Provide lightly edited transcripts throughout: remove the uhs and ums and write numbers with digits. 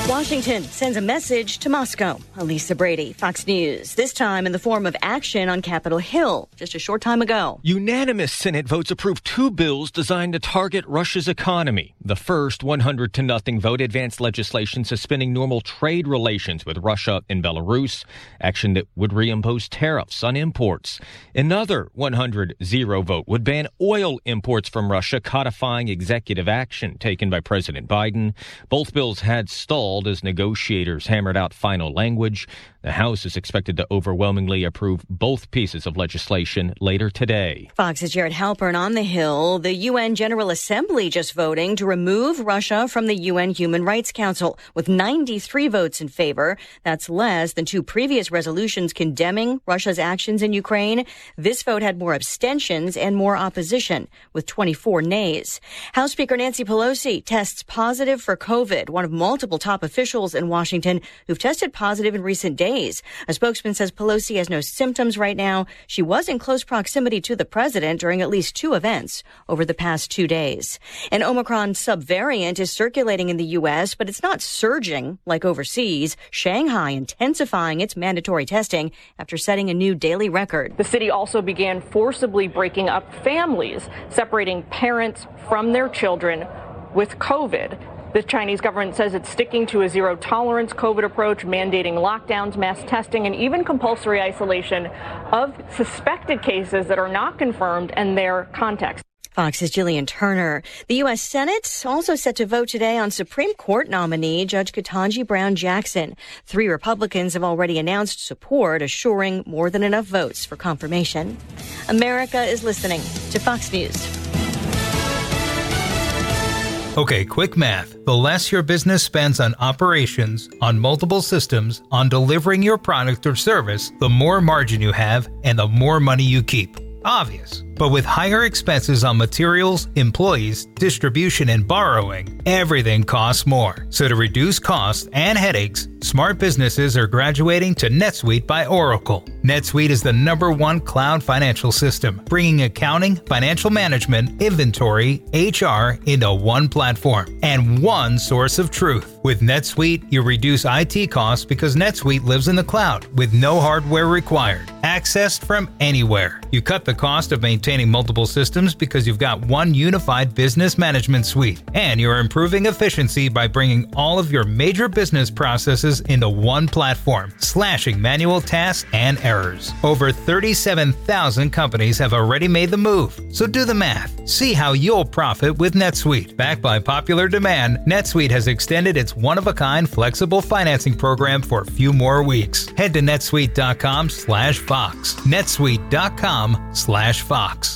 Washington sends a message to Moscow. Elisa Brady, Fox News, this time in the form of action on Capitol Hill just a short time ago. Unanimous Senate votes approved two bills designed to target Russia's economy. The first, 100-0 vote, advanced legislation suspending normal trade relations with Russia and Belarus, action that would reimpose tariffs on imports. Another 100-0 vote would ban oil imports from Russia, codifying executive action taken by President Biden. Both bills had stalled as negotiators hammered out final language. The House is expected to overwhelmingly approve both pieces of legislation later today. Fox's Jared Halpern on the Hill. The UN General Assembly just voting to remove Russia from the UN Human Rights Council with 93 votes in favor. That's less than two previous resolutions condemning Russia's actions in Ukraine. This vote had more abstentions and more opposition, with 24 nays. House Speaker Nancy Pelosi tests positive for COVID, one of multiple top officials in Washington who've tested positive in recent days. A spokesman says Pelosi has no symptoms right now. She was in close proximity to the president during at least two events over the past 2 days. An Omicron subvariant is circulating in the U.S., but it's not surging like overseas. Shanghai intensifying its mandatory testing after setting a new daily record. The city also began forcibly breaking up families, separating parents from their children with COVID. The Chinese government says it's sticking to a zero-tolerance COVID approach, mandating lockdowns, mass testing, and even compulsory isolation of suspected cases that are not confirmed and their context. Fox's Jillian Turner. The U.S. Senate also set to vote today on Supreme Court nominee Judge Ketanji Brown Jackson. 3 Republicans have already announced support, assuring more than enough votes for confirmation. America is listening to Fox News. Okay, quick math. The less your business spends on operations, on multiple systems, on delivering your product or service, the more margin you have and the more money you keep. Obvious. But with higher expenses on materials, employees, distribution, and borrowing, everything costs more. So to reduce costs and headaches, smart businesses are graduating to NetSuite by Oracle. NetSuite is the #1 cloud financial system, bringing accounting, financial management, inventory, HR into one platform and one source of truth. With NetSuite, you reduce IT costs because NetSuite lives in the cloud with no hardware required. Accessed from anywhere. You cut the cost of maintaining multiple systems because you've got one unified business management suite. And you're improving efficiency by bringing all of your major business processes into one platform, slashing manual tasks and errors. Over 37,000 companies have already made the move. So do the math. See how you'll profit with NetSuite. Backed by popular demand, NetSuite has extended its one-of-a-kind flexible financing program for a few more weeks. Head to netsuite.com/Fox. netsuite.com/Fox.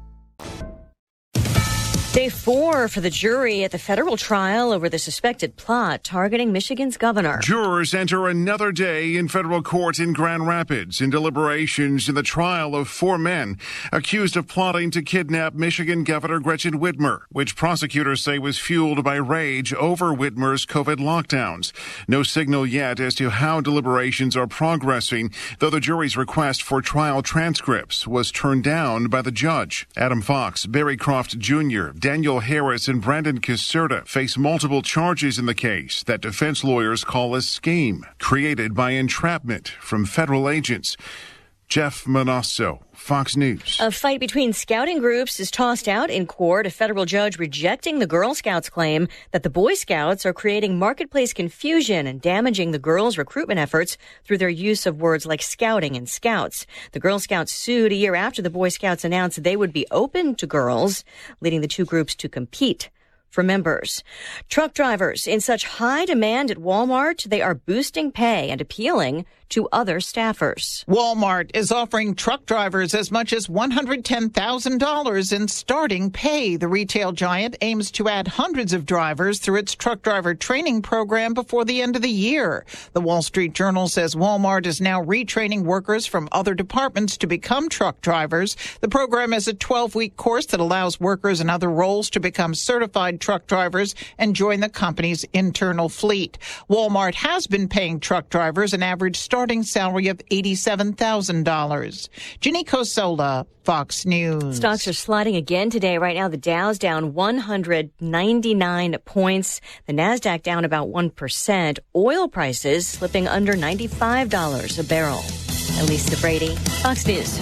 Day 4 for the jury at the federal trial over the suspected plot targeting Michigan's governor. Jurors enter another day in federal court in Grand Rapids in deliberations in the trial of 4 men accused of plotting to kidnap Michigan Governor Gretchen Whitmer, which prosecutors say was fueled by rage over Whitmer's COVID lockdowns. No signal yet as to how deliberations are progressing, though the jury's request for trial transcripts was turned down by the judge. Adam Fox, Barry Croft Jr., Daniel Harris and Brandon Caserta face multiple charges in the case that defense lawyers call a scheme created by entrapment from federal agents. Jeff Manasso, Fox News. A fight between scouting groups is tossed out in court, a federal judge rejecting the Girl Scouts' claim that the Boy Scouts are creating marketplace confusion and damaging the girls' recruitment efforts through their use of words like scouting and scouts. The Girl Scouts sued a year after the Boy Scouts announced they would be open to girls, leading the two groups to compete for members. Truck drivers in such high demand at Walmart, they are boosting pay and appealing to other staffers. Walmart is offering truck drivers as much as $110,000 in starting pay. The retail giant aims to add hundreds of drivers through its truck driver training program before the end of the year. The Wall Street Journal says Walmart is now retraining workers from other departments to become truck drivers. The program is a 12-week course that allows workers in other roles to become certified truck drivers and join the company's internal fleet. Walmart has been paying truck drivers an average starting salary of $87,000. Ginny Cosola, Fox News. Stocks are sliding again today. Right now, the Dow's down 199 points. The Nasdaq down about 1%. Oil prices slipping under $95 a barrel. Elisa Brady, Fox News.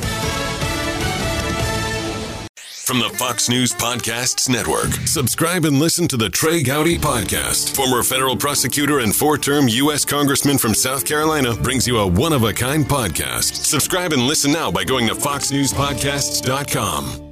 From the Fox News Podcasts Network, subscribe and listen to the Trey Gowdy Podcast. Former federal prosecutor and four-term U.S. Congressman from South Carolina brings you a one-of-a-kind podcast. Subscribe and listen now by going to foxnewspodcasts.com.